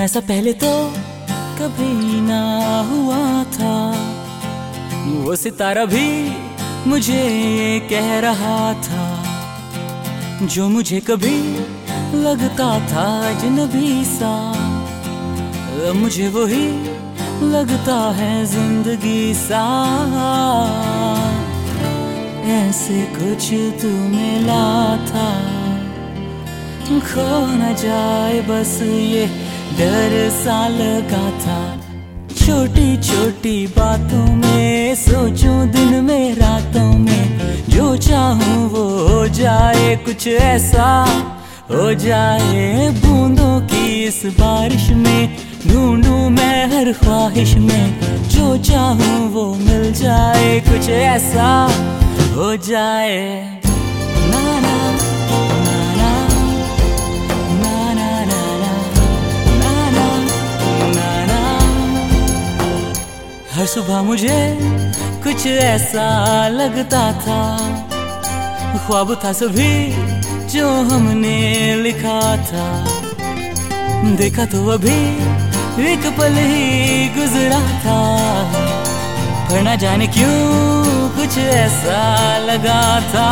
ऐसा पहले तो कभी ना हुआ था। वो सितारा भी मुझे कह रहा था, जो मुझे कभी लगता था अजनबी सा, मुझे वही लगता है जिंदगी सा। ऐसे कुछ तू मिला था, खो न जाए बस ये डर सा लगा था। छोटी छोटी बातों में सोचूं दिन में रातों में, जो चाहूं वो हो जाए कुछ ऐसा हो जाए। बूंदों की इस बारिश में ढूंढूं मैं हर ख्वाहिश में, जो चाहूं वो मिल जाए कुछ ऐसा हो जाए। ना ना ना ना ना ना ना ना ना ना। हर सुबह मुझे कुछ ऐसा लगता था, ख्वाब था सभी जो हमने लिखा था। देखा तो अभी एक पल ही गुजरा था, पर ना जाने क्यों कुछ ऐसा लगा था।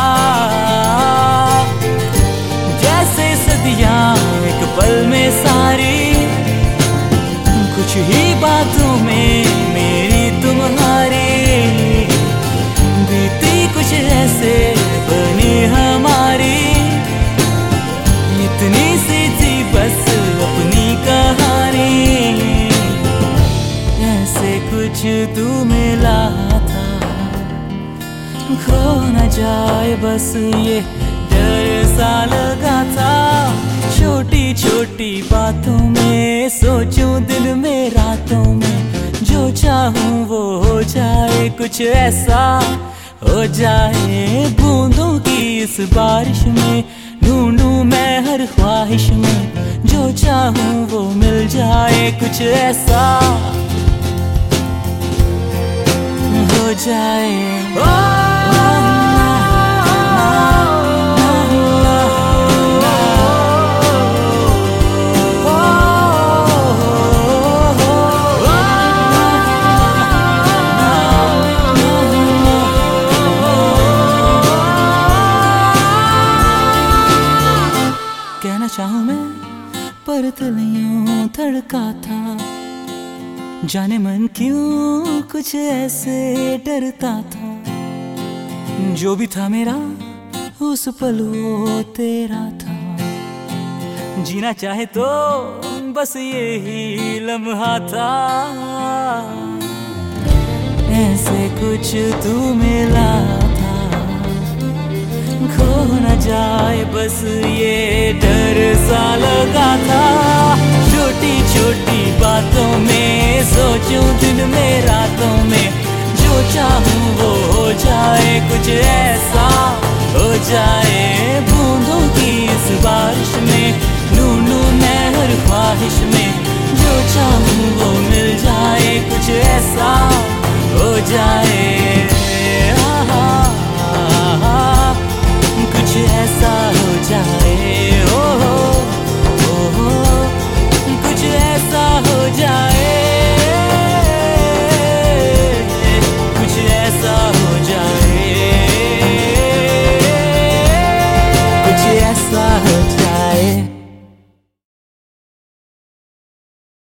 जैसे सदियां एक पल में सारी, कुछ ही बातों में मेरी तुम्हारी, बीती कुछ ऐसे बनी हमारी। इतनी सी थी बस अपनी कहानी, ऐसे कुछ तू मिला था, खो न जाए बस ये डर सा लगा था। छोटी छोटी बातों में सोचूं दिन में रातों में, जो चाहूं वो हो जाए कुछ ऐसा हो जाए। बूंदों की इस बारिश में ढूंढूं मैं हर ख्वाहिश में, जो चाहूं वो मिल जाए कुछ ऐसा हो जाए। कहना चाहूं मैं पर दिल यूं धड़का था, जाने मन क्यों कुछ ऐसे डरता था। जो भी था मेरा उस पल वो तेरा था, जीना चाहे तो बस यही लम्हा था। ऐसे कुछ तू मिला था, खो न जाए बस ये डर सा लगा था। छोटी छोटी बातों में सोचूं दिन में रातों में, जो चाहूं वो हो जाए कुछ ऐसा हो जाए। बूंदों की इस बारिश में ढूंढूं मैं हर ख्वाहिश में, जो चाहूं वो